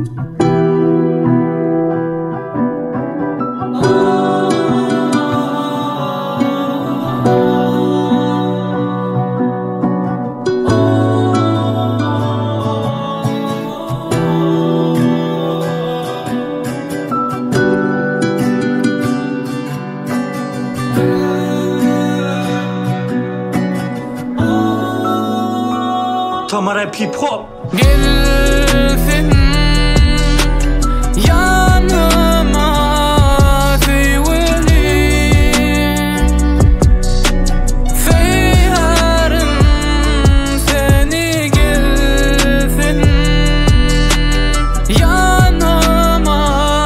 Tomara hip hop. Gelsin yanıma sevgilim, seyarim seni gelsin yanıma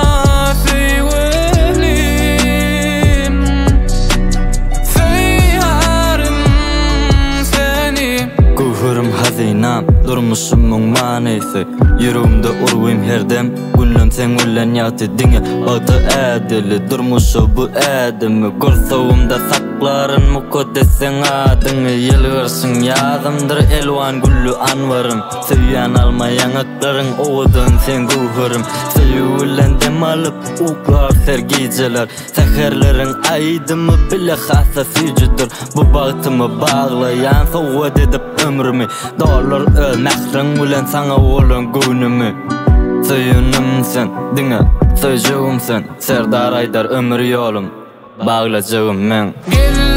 sevgilim, seyarim seni. Guhurum hazinam, durmuşumun manisi. Yüreğimde uruyum herdem, günlüm sen ulen yatı dine. Adı adili, durmuşu bu adımı. Kursağımda sakların mukoddesen adını. Yılgırsın yazımdır elvan güllü anvarım. Sevyan almayan akların oğudun sen guhurum. Sevülen dem alıp uklar sergiciler. Seherlerin aydımı bile hassa sücüdür. Bu bağıtımı bağlayan soğud edip ömrümü. Dolar ölmekrin ulen sana olan günümü. Söyünüm sen, dine, söyleyeceğim sen. Serdar Aydar ömür yolum, bağlayacağım ben.